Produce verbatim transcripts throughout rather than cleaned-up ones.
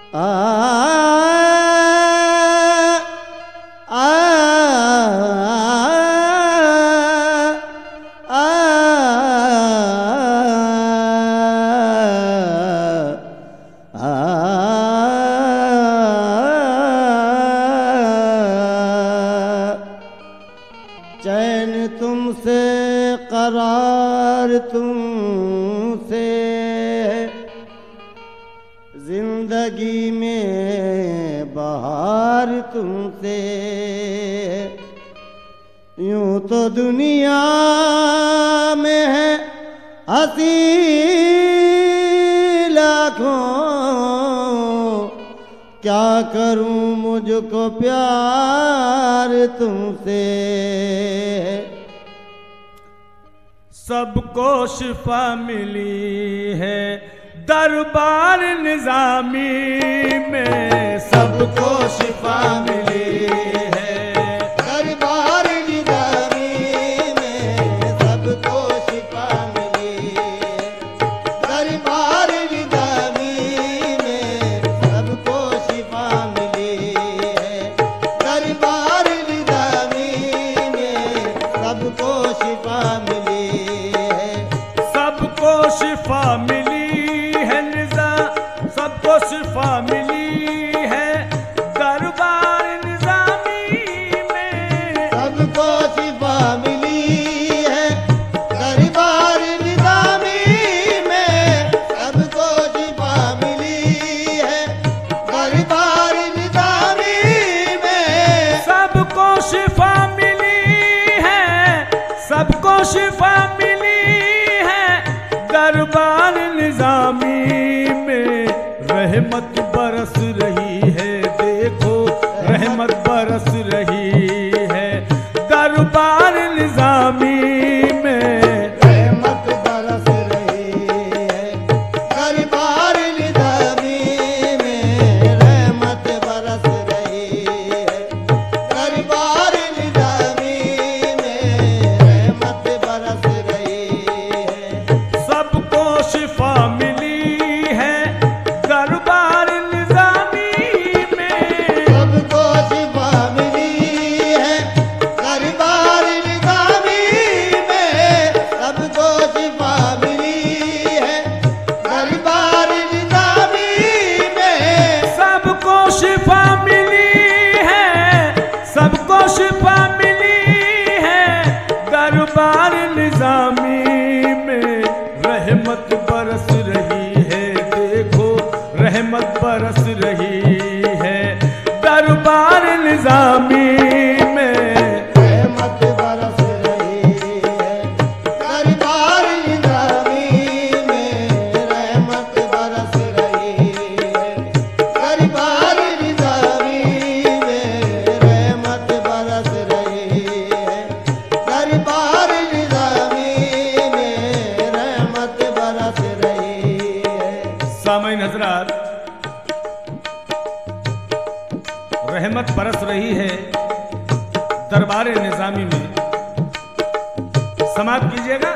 आ आ आ चैन तुमसे करार तुमसे जिंदगी में बहार तुमसे यूं तो दुनिया में है हंसी लाखों क्या करूं मुझको प्यार तुमसे सबको शिफा मिली है दरबार निजामी में सबको शिफा मिली है दरबार निजामी में सबको शिफा मिली दरबार निजामी में सबको शिफा मिली है दरबार निजामी में सबको शिफा मिली है सबको शिफा मिली है निजा सबको शिफा मिली है दरबार निजामी में सबको शिफा मिली है दरबार निजामी में सबको शिफा मिली है दरबार निजामी में सबको शिफा मिली है सबको शिफा मिली है दरबार निजामी में रहमत बरस रही है देखो रहमत बरस रही है दरबार निजामी में रहमत बरस रही है दरबार निजामी में रहमत बरस रही है दरबार निजामी में रहमत बरस रही है सबको शिफा मिली है दरबार निजामी में सबको शिफा मिली है दरबार निजामी में सबको शिफा मिली है दरबार निजामी में सबको शिफा मिली है सबको शिफा मिली है दरबार निजामी में रहमत बरस रही है देखो रहमत बरस रही है दरबार निजामी में रहमत बरस रही है दरबार निजामी में रहमत बरस रही है दरबार निजामी में रहमत बरस रही है दरबार निजामी में रहमत बरस रही है सामईन हजरात रहमत बरस रही है दरबार निजामी में समाप्त कीजिएगा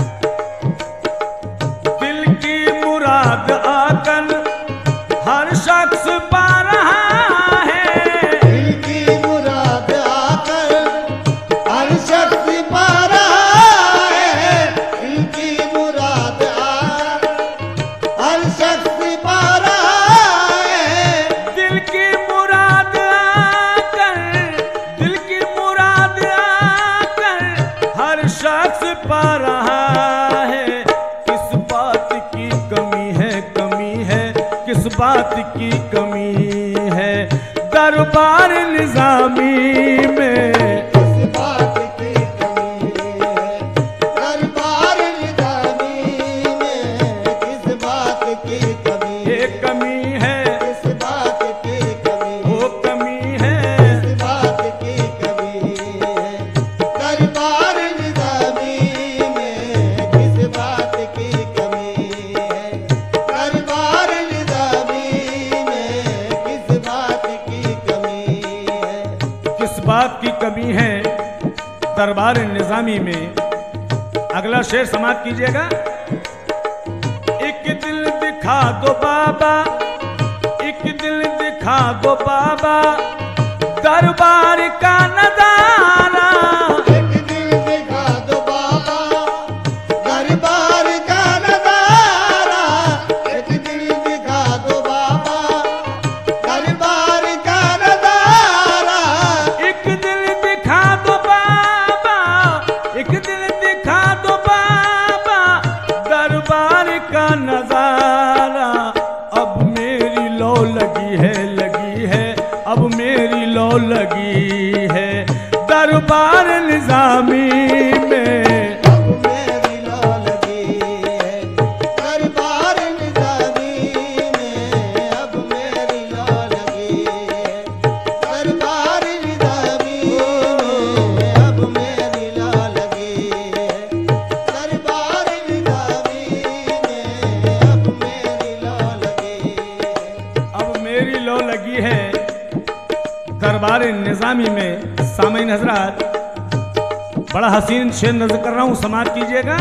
दिल की मुराद आकर हर शख्स पा रहा है दिल की मुराद आकर हर शख्स पा रहा है दिल की मुराद आकर हर शख्स पा रहा है दिल की मुराद आकर दिल की मुराद आकर हर शख्स पा रहा है किस बात की कमी है कमी है किस बात की कमी है दरबार निजामी में किस बात की कमी है दरबार निजामी में किस बात की कमी ये कमी है किस बात की कमी वो कमी है किस बात की कमी है दरबार निजामी में किस बात की कमी है दरबार निजामी में किस बात की कमी है किस बात की कमी है दरबार निजामी में अगला शेर समाप्त कीजिएगा एक दिल दिखा दो बाबा एक दिल दिखा दो बाबा दरबार का नजारा। एक दिन दिखा दो बाबा दरबार का नजारा। एक दिन दिखा दो बाबा दरबार का नजारा। एक दिल दिखा दो बाबा, एक दिल दिखा दो बाबा दरबार का नजारा। अब मेरी लो लगी है, लगी है, अब मेरी लो लगी है दरबार निजामी में। अब मेरी लो लगी है दरबार निजामी में। अब मेरी लो लगी है दरबार निजामी में। अब मेरी लो लगी है दरबार निजामी में। अब मेरी लो लगी है। अब मेरी लो लगी है दरबार निजामी में। सामीन हजरात, बड़ा हसीन शेर नजर कर रहा हूं, समाप्त कीजिएगा।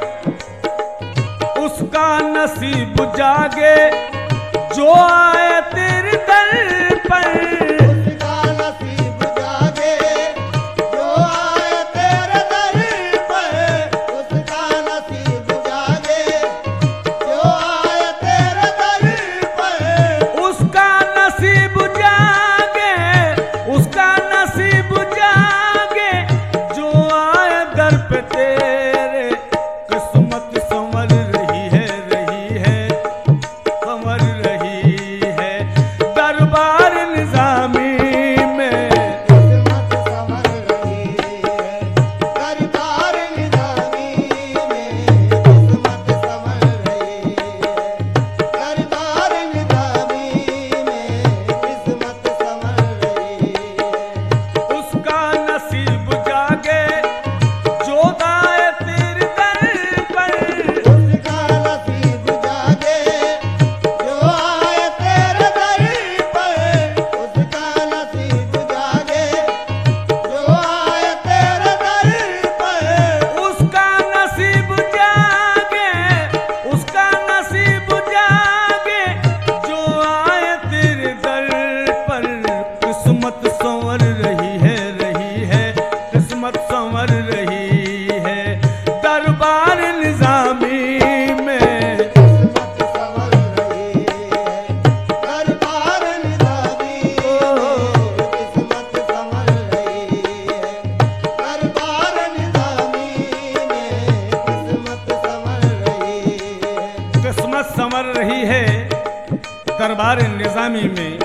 उसका नसीब जागे जो आए तेरे दर पर। उसका नसीब जागे जो आए तेरे दर पर। उसका नसीब जागे जो आए तेरे दर पर। उसका नसीब जागे, उसका नसीब जागे जो आए दर पे तेरे। किस्मत संवर रही है, रही है, संवर रही है दरबार निजामी में। किस्मत संवर रही है दरबार निजामी में। किस्मत संवर रही है दरबार निजामी में। किस्मत संवर रही है। उसका नसीब जागे जो आए तेरे दर पर। उसका नसीब जागे जो आए तेरे दर पर। उसका नसीब जागे जो आए तेरे दर पर। उसका नसीब जागे, उसका नसीब जागे जो आए तेरे दर पर। किस्मत संवर रही है, रही है, किस्मत संवर रही है दरबार निजामी में। किस्मत संवर रही है दरबार निजामी में। किस्मत संवर रही है दरबार निजामी में। किस्मत संवर रही है। किस्मत संवर रही है दरबार निजामी में।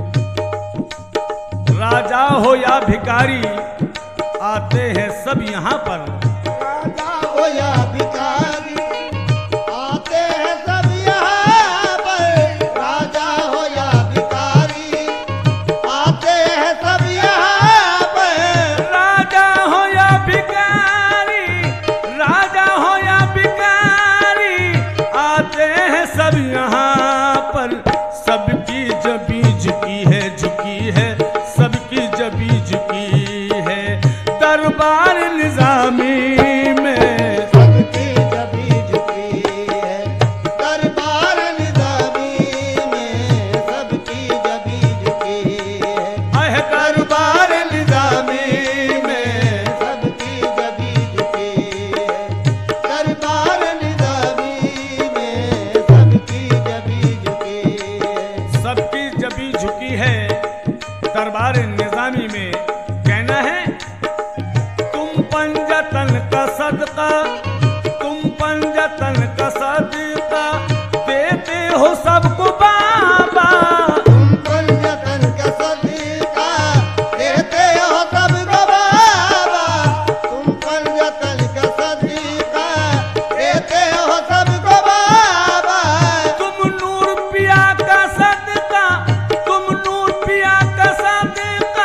राजा हो या भिखारी आते हैं सब यहाँ पर। राजा हो या भिखारी आते हैं सब यहाँ पर। राजा हो या भिखारी आते हैं सब यहाँ पर। राजा हो या भिखारी, राजा हो या भिखारी आते हैं सब यहाँ पर। सबकी जबी झुकी है, झुकी है, सबकी जबी झुकी है दरबार निजामी में। सबकी जबी झुकी है दरबार निजामी में। सबकी जबी झुकी है अह दरबार निजामी में। सबकी जबी झुकी है दरबार निजामी में। सबकी जबी झुकी है। सबकी जबी झुकी है दरबार निजामी में। कहना है तुम पंजतन का सदका, तुम पंजतन का सदका देते हो सबको बाबा। तुम पंजतन का सदका देते हो सबको बाबा। तुम पंजतन का सदका देते हो सबको बाबा। तुम नूर पिया का सदका, तुम नूर पिया का सदका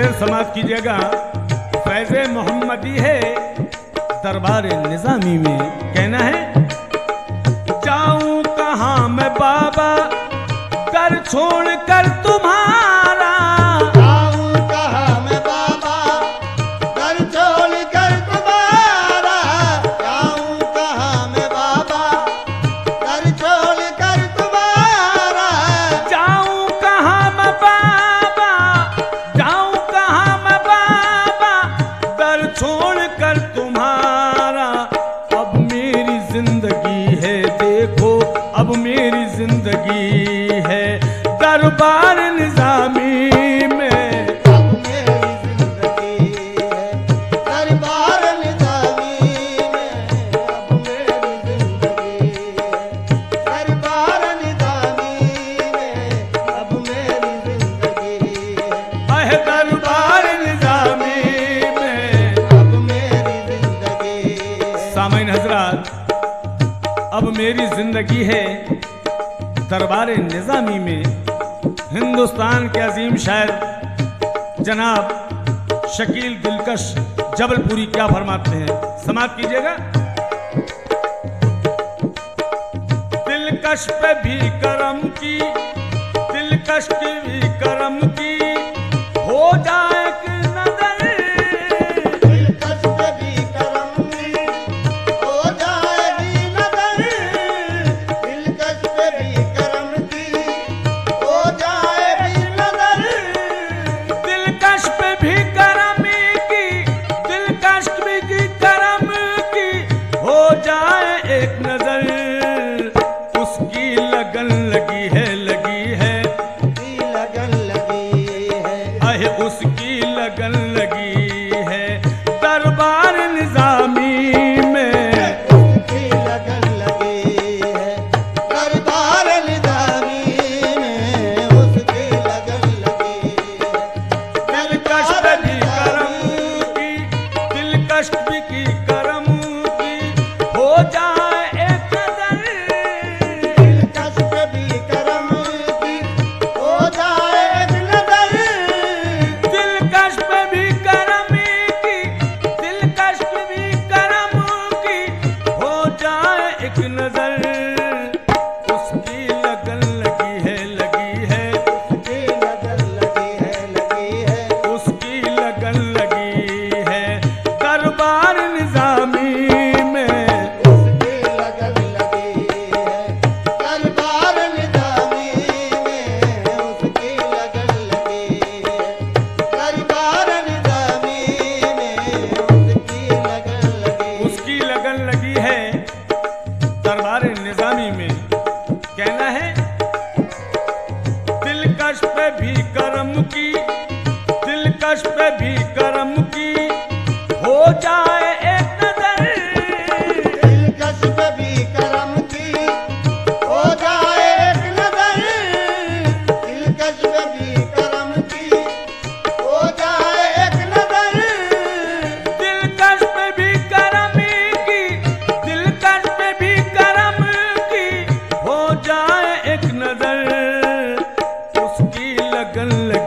शेर समाप्त कीजिएगा। फैज़े मोहम्मदी है दरबार निजामी में, कहना है जाऊं कहाँ मैं बाबा कर छोड़ कर तुम्हारा, जाऊं कहाँ मैं बाबा कर छोड़ कर तुम्हारा, जाऊं कहाँ मैं बाबा कर छोड़ कर तुम्हारा, जाऊं कहाँ मैं बाबा, जाऊं कहाँ मैं बाबा कर छोड़ कर तुम्हारा। अब मेरी जिंदगी है देखो, अब मेरी जिंदगी है दरबार निजामी में, अब मेरी जिंदगी है दरबार निजामी में, अब मेरी जिंदगी है दरबार निजामी में, अब मेरी जिंदगी है अह दरबार निजामी में। अब मेरी जिंदगी है। सामईन हजरात, अब मेरी जिंदगी है दरबार निजामी में। हिंदुस्तान के अजीम शायर जनाब शकील दिलकश जबलपुरी क्या फरमाते हैं, समाप्त कीजिएगा। दिलकश पे भी करम की, दिलकश की भी करम की हो जाए कि नजर, दिलकश पे भी करम की हो जाएगी नजर, दिलकश पे भी करम की हो जाएगी नजर, दिलकश पे भी करम की, दिलकश पे भी करम की हो जाए एक नजर। उसकी लगन लगी है, लगी है, की लगन लगी है, अहे उसकी लगन लगी है दरबार निजामी में। की लगन लगी है दरबार निजामी में, उसकी लगन लगी है दिलकश पे भी करम की, दिलकश भी की करम की हो जाए एक नजर, दिलकश पे भी करम की हो जाए एक नजर, दिलकश पे भी करम की, दिलकश पे भी करम की हो जाए एक नजर। उसकी लगन लगी है, लगी है, की लगन लगी है लगी है, उसकी लगन लगी है दरबार निजामी में। उसकी लगन लगी है दरबार निजामी में, उसकी लगन लगी है दरबार निजामी में, उसकी लगन लगी उसकी लगन लगी है दरबार निजामी में, कहना है दिलकश पे भी करम की, दिलकश पे भी करम की हो जाए एक नजर, दिलकश पे भी करम की हो जाए एक नजर, दिलकश पे भी करम की हो जाए एक नजर, दिलकश पे भी करम की, दिलकश पे भी करम की हो जाए एक नजर। उसकी लगन लगी